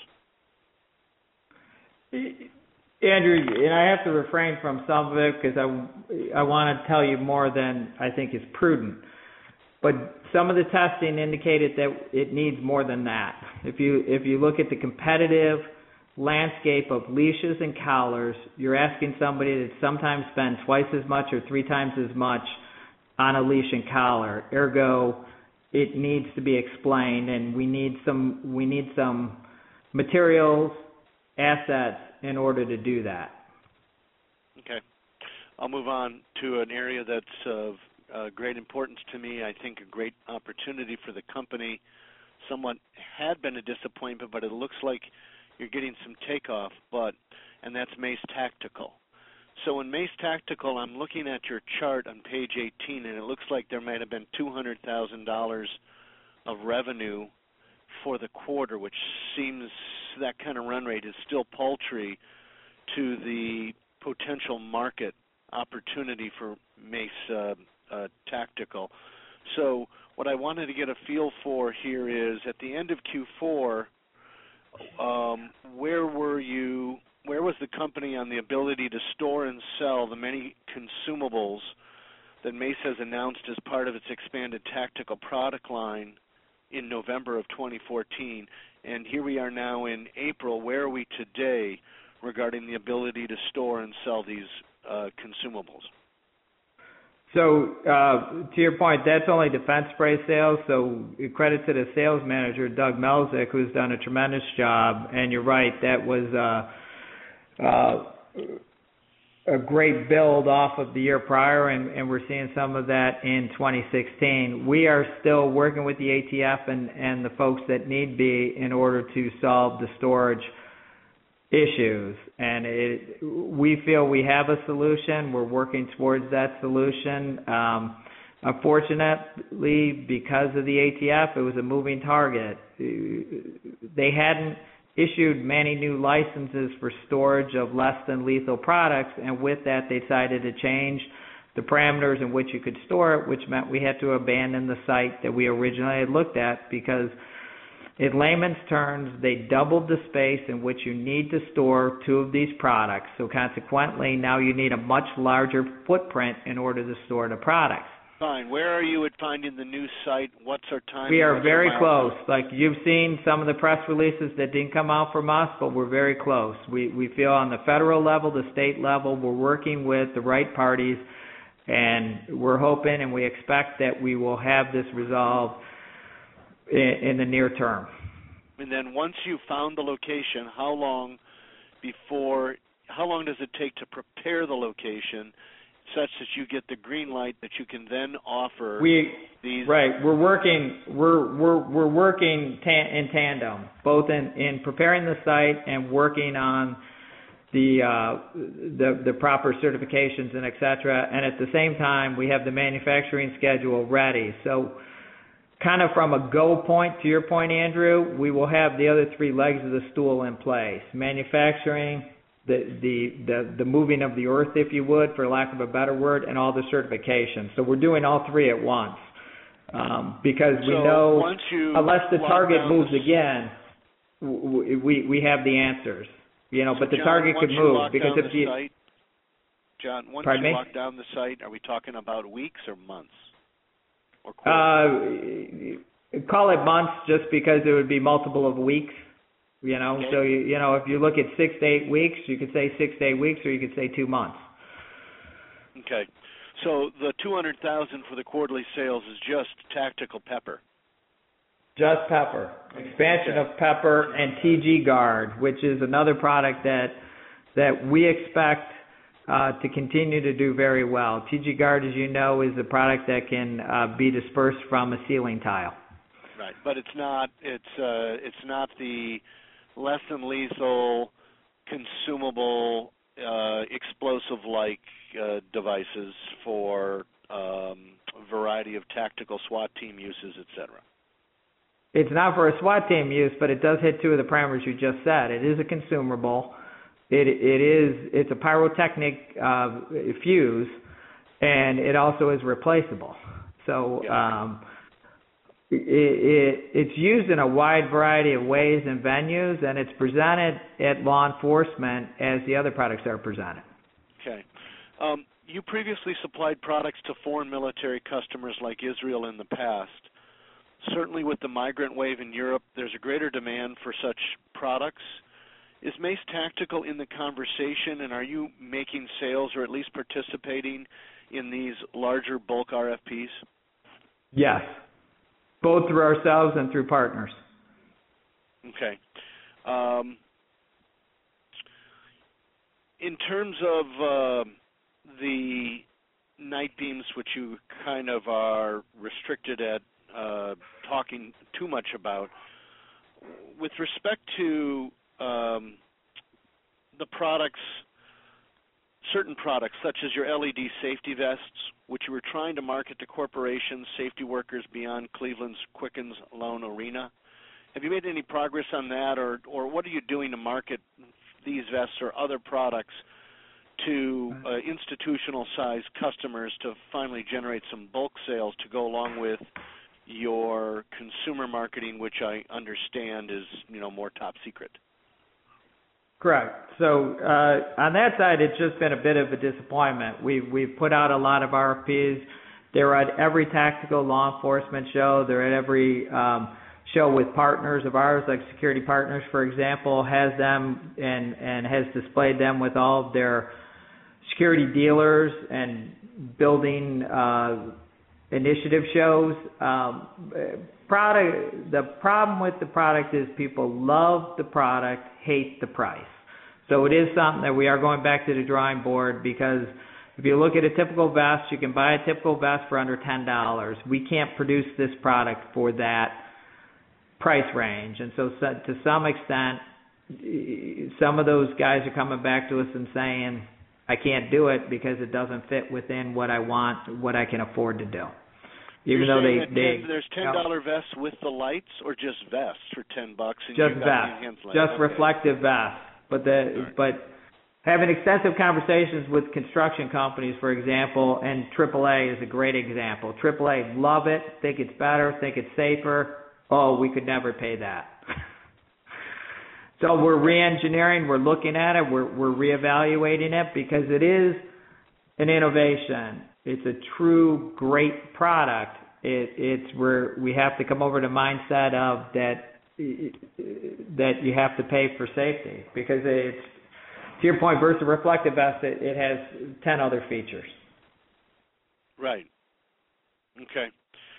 Speaker 2: Andrew, and I have to refrain from some of it because I want to tell you more than I think is prudent. But some of the testing indicated that it needs more than that. If you look at the competitive landscape of leashes and collars, you're asking somebody that sometimes spend twice as much or three times as much on a leash and collar. Ergo, it needs to be explained, and we need some materials, assets in order to do that.
Speaker 5: Okay. I'll move on to an area that's of great importance to me. I think a great opportunity for the company. Somewhat had been a disappointment, but it looks like you're getting some takeoff, and that's Mace Tactical. So in Mace Tactical, I'm looking at your chart on page 18, and it looks like there might have been $200,000 of revenue for the quarter, which seems that kind of run rate is still paltry to the potential market opportunity for Mace Tactical. So what I wanted to get a feel for here is, at the end of Q4, where was the company on the ability to store and sell the many consumables that Mace has announced as part of its expanded tactical product line in November of 2014? And here we are now in April. Where are we today regarding the ability to store and sell these consumables?
Speaker 2: So, to your point, that's only defense spray sales, so credit to the sales manager, Doug Melzik, who's done a tremendous job. And you're right, that was a great build off of the year prior, and we're seeing some of that in 2016. We are still working with the ATF and the folks that need be in order to solve the storage issues, and we feel we have a solution. We're working towards that solution. Unfortunately, because of the ATF, it was a moving target. They hadn't issued many new licenses for storage of less than lethal products, and with that they decided to change the parameters in which you could store it, which meant we had to abandon the site that we originally had looked at, because in layman's terms, they doubled the space in which you need to store two of these products. So consequently, now you need a much larger footprint in order to store the products.
Speaker 5: Fine. Where are you at finding the new site? What's our time?
Speaker 2: We are very close. Like, you've seen some of the press releases that didn't come out from us, but we're very close. We feel on the federal level, the state level, we're working with the right parties, and we're hoping and we expect that we will have this resolved in the near term.
Speaker 5: And then once you've found the location, how long does it take to prepare the location such that you get the green light that you can then offer these? Right.
Speaker 2: We're working in tandem, both in preparing the site and working on the proper certifications and et cetera. And at the same time, we have the manufacturing schedule ready. So kind of from a go point, to your point, Andrew, we will have the other three legs of the stool in place: manufacturing, the moving of the earth, if you would, for lack of a better word, and all the certifications. So we're doing all three at once, because we know unless the target moves again, we have the answers. But the target could move because if you
Speaker 5: site, John, once you lock down the site, are we talking about weeks or months?
Speaker 2: Call it months, just because it would be multiple of weeks. Okay. So if you look at 6 to 8 weeks, you could say 6 to 8 weeks, or you could say 2 months.
Speaker 5: Okay, so the $200,000 for the quarterly sales is just tactical pepper.
Speaker 2: Just pepper. Expansion of pepper and TG Guard, which is another product that we expect to continue to do very well. TG Guard, as you know, is a product that can be dispersed from a ceiling tile.
Speaker 5: Right, but it's not the less than lethal, consumable, explosive-like devices for a variety of tactical SWAT team uses, etc.
Speaker 2: It's not for a SWAT team use, but it does hit two of the parameters you just said. It is a consumable. It's a pyrotechnic fuse, and it also is replaceable. So it's used in a wide variety of ways and venues, and it's presented at law enforcement as the other products are presented.
Speaker 5: Okay. You previously supplied products to foreign military customers like Israel in the past. Certainly with the migrant wave in Europe, there's a greater demand for such products. Is Mace Tactical in the conversation, and are you making sales or at least participating in these larger bulk RFPs?
Speaker 2: Yes, both through ourselves and through partners.
Speaker 5: Okay. In terms of the night beams, which you kind of are restricted at talking too much about, with respect to the products, certain products such as your LED safety vests, which you were trying to market to corporations, safety workers beyond Cleveland's Quickens Loan Arena, have you made any progress on that, or what are you doing to market these vests or other products to institutional-sized customers to finally generate some bulk sales to go along with your consumer marketing, which I understand is, more top secret?
Speaker 2: Correct. So on that side, it's just been a bit of a disappointment. We've put out a lot of RFPs. They're at every tactical law enforcement show. They're at every show with partners of ours, like Security Partners, for example, has them and has displayed them with all of their security dealers and building initiative shows. The problem with the product is people love the product, hate the price. So it is something that we are going back to the drawing board, because if you look at a typical vest, you can buy a typical vest for under $10. We can't produce this product for that price range. And so to some extent, some of those guys are coming back to us and saying, I can't do it because it doesn't fit within what I want, what I can afford to do. Even though
Speaker 5: there's $10 vests with the lights, or just vests for $10? And
Speaker 2: just vests, just reflective vests. But having extensive conversations with construction companies, for example, and AAA is a great example. AAA love it, think it's better, think it's safer. Oh, we could never pay that. So we're re-engineering, we're looking at it, we're reevaluating it, because it is an innovation. It's a true great product. It's where we have to come over to mindset of that you have to pay for safety, because it's, to your point, versus a reflective vest, it has 10 other features.
Speaker 5: Right. Okay.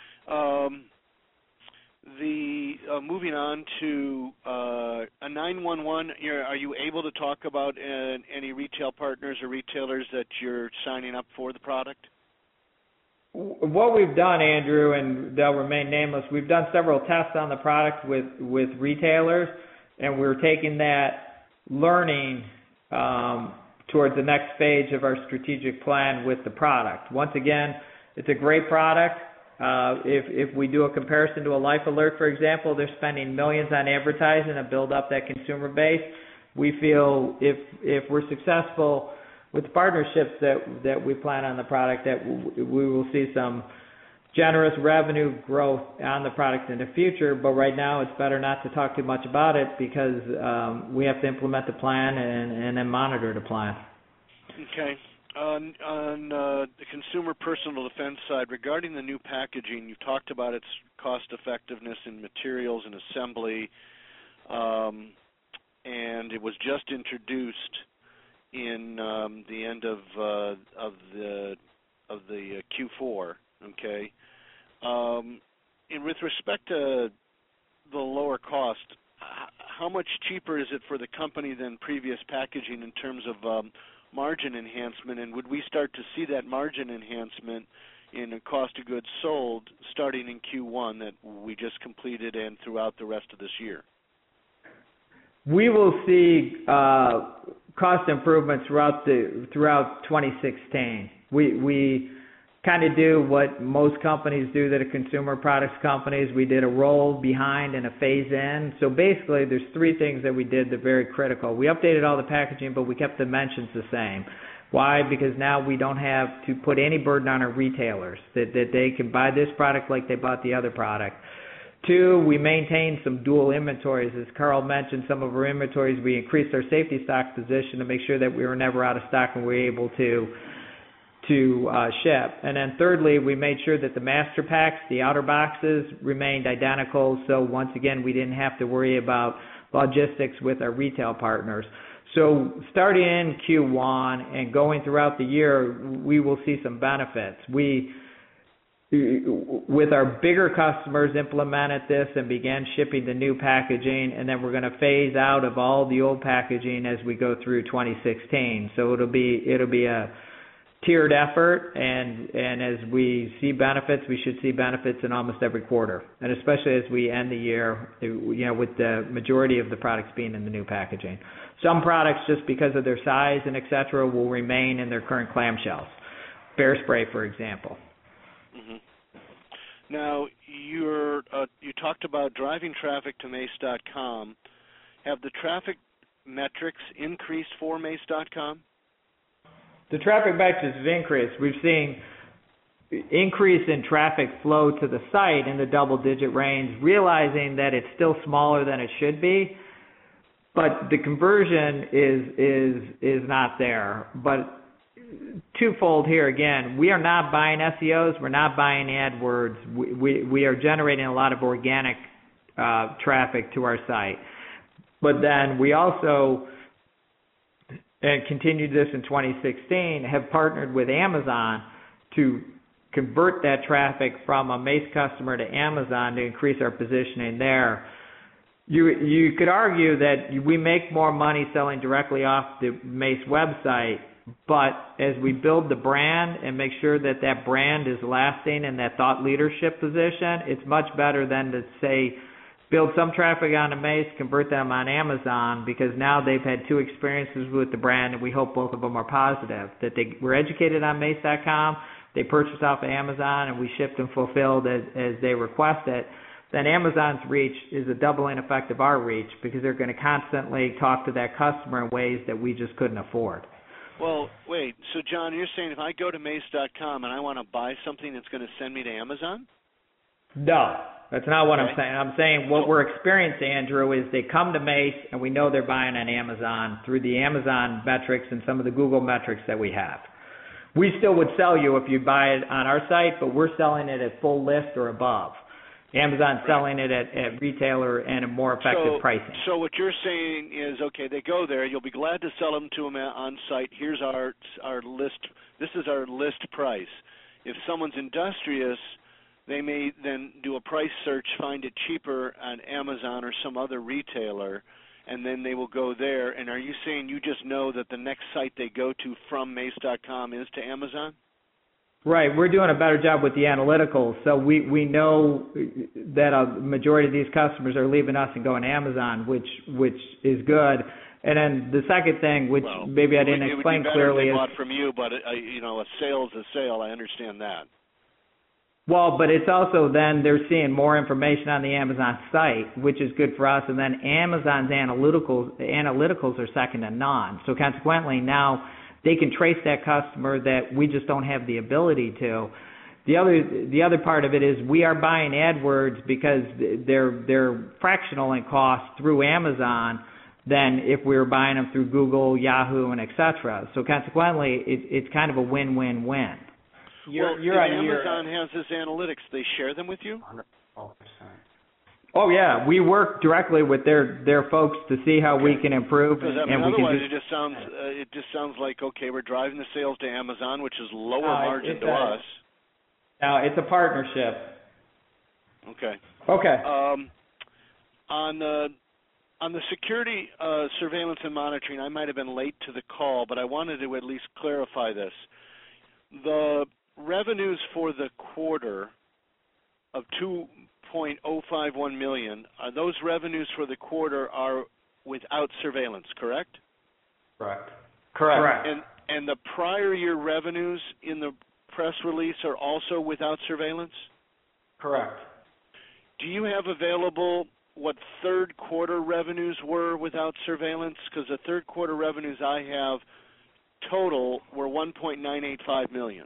Speaker 5: Moving on to a 911, are you able to talk about any retail partners or retailers that you're signing up for the product?
Speaker 2: What we've done, Andrew, and they'll remain nameless, we've done several tests on the product with retailers, and we're taking that learning towards the next phase of our strategic plan with the product. Once again, it's a great product. If we do a comparison to a Life Alert, for example, they're spending millions on advertising to build up that consumer base. We feel if we're successful with the partnerships that we plan on the product, that we will see some generous revenue growth on the product in the future. But right now, it's better not to talk too much about it, because we have to implement the plan and then monitor the plan.
Speaker 5: Okay. On the consumer personal defense side, regarding the new packaging, you talked about its cost effectiveness in materials and assembly, and it was just introduced in the end of the Q4. Okay. And with respect to the lower cost, how much cheaper is it for the company than previous packaging in terms of margin enhancement, and would we start to see that margin enhancement in the cost of goods sold starting in Q1 that we just completed and throughout the rest of this year?
Speaker 2: We will see cost improvements throughout 2016. We kind of do what most companies do that are consumer products companies. We did a roll behind and a phase in. So basically, there's three things that we did that are very critical. We updated all the packaging, but we kept the dimensions the same. Why? Because now we don't have to put any burden on our retailers, that they can buy this product like they bought the other product. Two, we maintained some dual inventories. As Carl mentioned, some of our inventories, we increased our safety stock position to make sure that we were never out of stock and we were able to ship. And then thirdly, we made sure that the master packs, the outer boxes, remained identical. So once again, we didn't have to worry about logistics with our retail partners. So starting in Q1 and going throughout the year, we will see some benefits. We, with our bigger customers, implemented this and began shipping the new packaging, and then we're going to phase out of all the old packaging as we go through 2016. So it'll be a tiered effort, and as we see benefits, we should see benefits in almost every quarter, and especially as we end the year, with the majority of the products being in the new packaging. Some products, just because of their size and et cetera, will remain in their current clamshells. Bear spray, for example.
Speaker 5: Mm-hmm. Now, you talked about driving traffic to Mace.com. Have the traffic metrics increased for Mace.com?
Speaker 2: The traffic metrics have increased. We've seen increase in traffic flow to the site in the double-digit range, realizing that it's still smaller than it should be, but the conversion is not there. But twofold here again, we are not buying SEOs, we're not buying AdWords. We are generating a lot of organic traffic to our site. But then we also, and continued this in 2016, have partnered with Amazon to convert that traffic from a Mace customer to Amazon to increase our positioning there. You could argue that we make more money selling directly off the Mace website, but as we build the brand and make sure that that brand is lasting in that thought leadership position, it's much better than to say, build some traffic onto Mace, convert them on Amazon, because now they've had two experiences with the brand, and we hope both of them are positive. That they were educated on Mace.com, they purchased off of Amazon, and we shipped and fulfilled as they request it. Then Amazon's reach is a doubling effect of our reach, because they're going to constantly talk to that customer in ways that we just couldn't afford.
Speaker 5: Well, wait. So, John, you're saying if I go to Mace.com and I want to buy something that's going to send me to Amazon?
Speaker 2: No, that's not what I'm saying. I'm saying what we're experiencing, Andrew, is they come to Mace and we know they're buying on Amazon through the Amazon metrics and some of the Google metrics that we have. We still would sell you if you buy it on our site, but we're selling it at full list or above. Amazon's selling it at retailer and a more effective pricing.
Speaker 5: So what you're saying is, okay, they go there. You'll be glad to sell them to them on site. Here's our list. This is our list price. If someone's industrious, they may then do a price search, find it cheaper on Amazon or some other retailer, and then they will go there. And are you saying you just know that the next site they go to from Mace.com is to Amazon?
Speaker 2: Right. We're doing a better job with the analyticals, so we know that a majority of these customers are leaving us and going to Amazon, which is good. And then the second thing, which maybe I didn't explain clearly,
Speaker 5: is bought from you, but a sale is a sale. I understand that.
Speaker 2: Well, but it's also then they're seeing more information on the Amazon site, which is good for us. And then Amazon's analyticals are second to none. So consequently, now they can trace that customer that we just don't have the ability to. The other part of it is we are buying AdWords because they're fractional in cost through Amazon than if we were buying them through Google, Yahoo, and et cetera. So consequently, it's kind of a win-win-win.
Speaker 5: Amazon has this analytics. They share them with you?
Speaker 3: 112%.
Speaker 2: Oh yeah, we work directly with their folks to see how we can improve.
Speaker 5: Because otherwise, it just sounds like, okay, we're driving the sales to Amazon, which is lower margin to us.
Speaker 2: No, it's a partnership.
Speaker 5: Okay. On the security surveillance and monitoring, I might have been late to the call, but I wanted to at least clarify this. The revenues for the quarter of $2.051 million, those revenues for the quarter are without surveillance, correct?
Speaker 3: Correct.
Speaker 5: And the prior year revenues in the press release are also without surveillance?
Speaker 3: Correct.
Speaker 5: Do you have available what third quarter revenues were without surveillance? Because the third quarter revenues I have total were $1.985 million.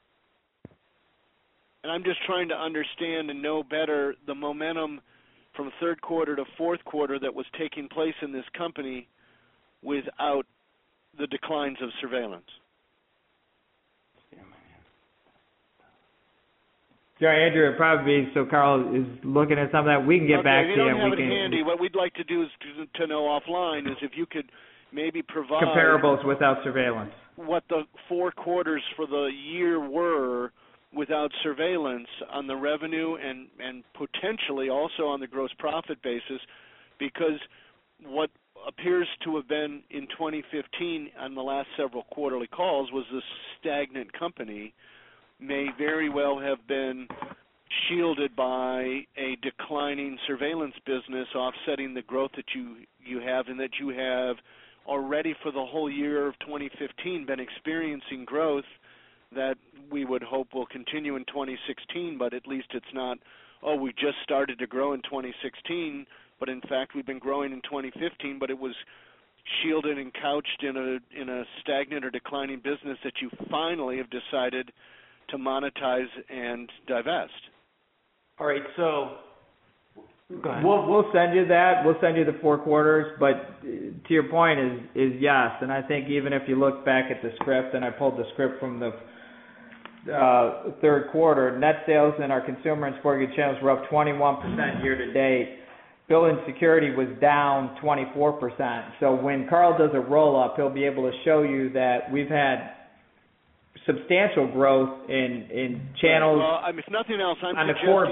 Speaker 5: And I'm just trying to understand and know better the momentum from third quarter to fourth quarter that was taking place in this company without the declines of surveillance.
Speaker 2: Andrew, it'd probably be so Carl is looking at some of that. We can get back to you.
Speaker 5: If you don't
Speaker 2: and
Speaker 5: have
Speaker 2: we
Speaker 5: it
Speaker 2: can
Speaker 5: handy, what we'd like to do is to know offline is if you could maybe provide
Speaker 2: comparables without surveillance.
Speaker 5: What the 4 quarters for the year were without surveillance on the revenue and potentially also on the gross profit basis, because what appears to have been in 2015 on the last several quarterly calls was this stagnant company may very well have been shielded by a declining surveillance business offsetting the growth that you have, and that you have already for the whole year of 2015 been experiencing growth that we would hope will continue in 2016, but at least it's not, we just started to grow in 2016, but in fact we've been growing in 2015, but it was shielded and couched in a stagnant or declining business that you finally have decided to monetize and divest.
Speaker 3: All right, so go ahead.
Speaker 2: We'll send you that. We'll send you the 4 quarters, but to your point is yes, and I think even if you look back at the script, and I pulled the script from the third quarter, net sales in our consumer and sporting goods channels were up 21% year to date. Building security was down 24%. So when Carl does a roll-up, he'll be able to show you that we've had substantial growth in channels.
Speaker 5: Well, if nothing else, I'm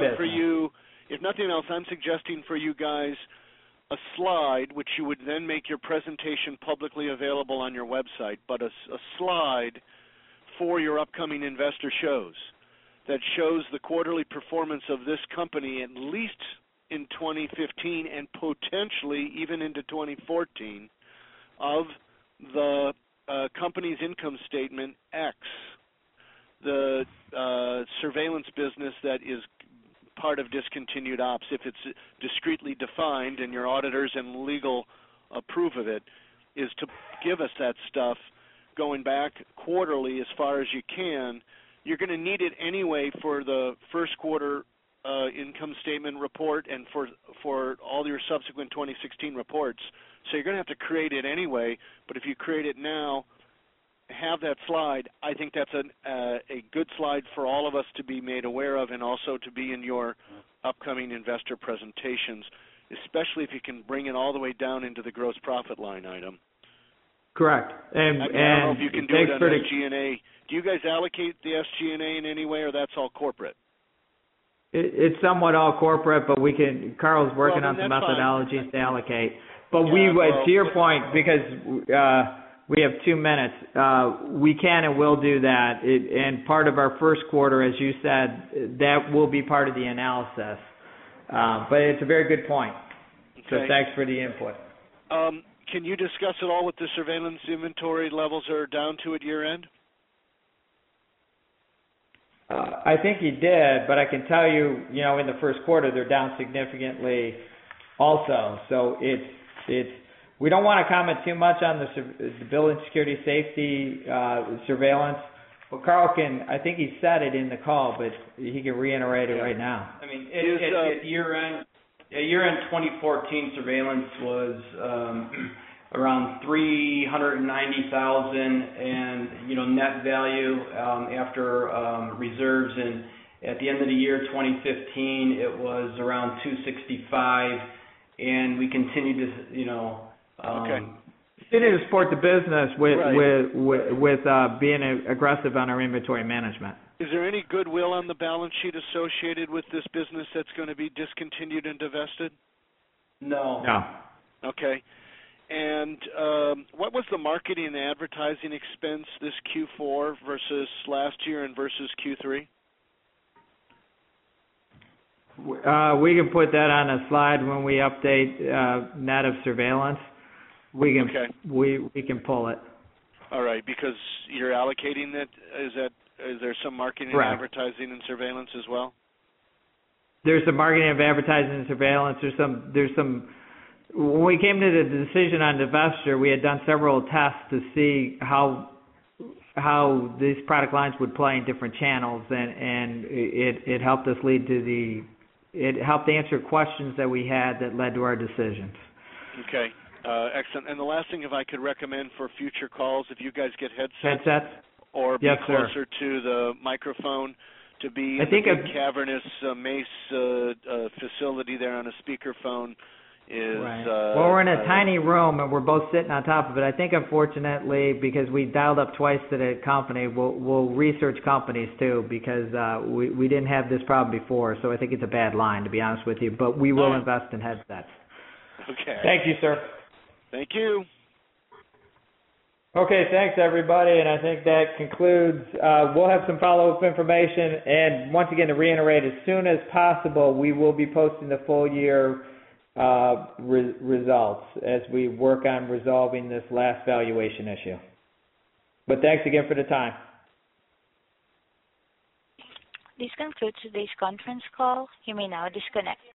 Speaker 5: suggesting for you guys a slide which you would then make your presentation publicly available on your website, but a slide for your upcoming investor shows that shows the quarterly performance of this company at least in 2015 and potentially even into 2014 of the company's income statement X, the surveillance business that is part of discontinued ops, if it's discreetly defined and your auditors and legal approve of it, is to give us that stuff going back quarterly as far as you can. You're going to need it anyway for the first quarter income statement report and for all your subsequent 2016 reports. So you're going to have to create it anyway, but if you create it now, have that slide. I think that's a good slide for all of us to be made aware of and also to be in your upcoming investor presentations, especially if you can bring it all the way down into the gross profit line item.
Speaker 2: Correct. And
Speaker 5: I don't know if you can do it on SG&A. Do you guys allocate the SG&A in any way, or that's all corporate?
Speaker 2: It's somewhat all corporate, but Carl's working on some methodologies to allocate. But to your point, because we have 2 minutes, we can and will do that. And part of our first quarter, as you said, that will be part of the analysis. But it's a very good point. Okay. So thanks for the input.
Speaker 5: Can you discuss at all what the surveillance inventory levels are down to at year end?
Speaker 2: I think he did, but I can tell you, in the first quarter they're down significantly also. So it's we don't want to comment too much on the building security safety surveillance. But Carl I think he said it in the call, but he can reiterate it right now.
Speaker 3: I mean, at year-end 2014, surveillance was around $390,000, and net value after reserves. And at the end of the year 2015, it was around $265,000, and we continue to
Speaker 2: continue to support the business with being aggressive on our inventory management.
Speaker 5: Is there any goodwill on the balance sheet associated with this business that's going to be discontinued and divested?
Speaker 3: No.
Speaker 5: Okay. And what was the marketing and advertising expense this Q4 versus last year and versus Q3?
Speaker 2: We can put that on a slide when we update net of surveillance. We can pull it.
Speaker 5: All right, because you're allocating it. Is there some marketing and advertising and surveillance as well?
Speaker 2: There's some marketing and advertising and surveillance. There's some. When we came to the decision on divestiture, we had done several tests to see how these product lines would play in different channels, and it helped us it helped answer questions that we had that led to our decisions.
Speaker 5: Okay, excellent. And the last thing, if I could recommend for future calls, if you guys get headsets?
Speaker 2: Or
Speaker 5: be closer to the microphone, to be
Speaker 2: I
Speaker 5: in
Speaker 2: think
Speaker 5: the big cavernous mace facility there on a speakerphone is...
Speaker 2: Right. Well, we're in a tiny room, and we're both sitting on top of it. I think, unfortunately, because we dialed up twice to the company, we'll research companies, too, because we didn't have this problem before, so I think it's a bad line, to be honest with you. But we will invest in headsets.
Speaker 5: Okay.
Speaker 2: Thank you, sir.
Speaker 5: Thank you.
Speaker 2: Okay, thanks, everybody, and I think that concludes. We'll have some follow-up information, and once again, to reiterate, as soon as possible, we will be posting the full year results as we work on resolving this last valuation issue. But thanks again for the time.
Speaker 1: This concludes today's conference call. You may now disconnect.